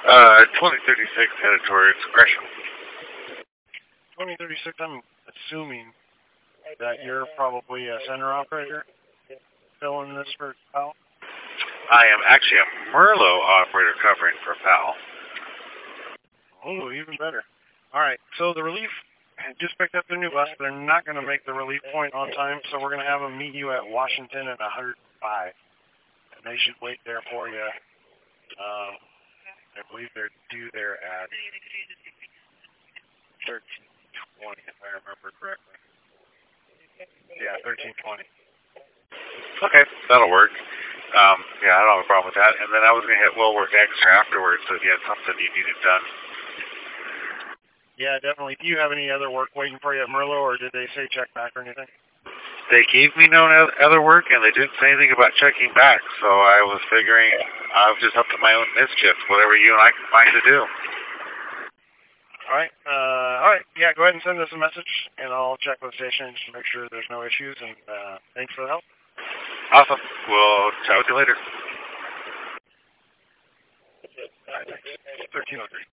2036 headed towards Gresham. 2036, I'm assuming that you're probably a center operator filling this for PAL? I am actually a Merlot operator covering for PAL. Oh, even better. All right, so the relief just picked up the new bus. They're not going to make the relief point on time, so we're going to have them meet you at Washington at 105. And they should wait there for you. I believe they're due there at 13:20, if I remember correctly. Yeah, 13:20. Okay, that'll work. Yeah, I don't have a problem with that. And then I was going to hit Will Work Extra afterwards, so if you had something you needed done. Yeah, definitely. Do you have any other work waiting for you at Merlot, or did they say check back or anything? They gave me no other work, and they didn't say anything about checking back, so I was figuring I was just up to my own mischief, whatever you and I can find to do. All right. Yeah, go ahead and send us a message, and I'll check with the station to make sure there's no issues, and thanks for the help. Awesome. We'll chat with you later. All right, thanks. 13:03.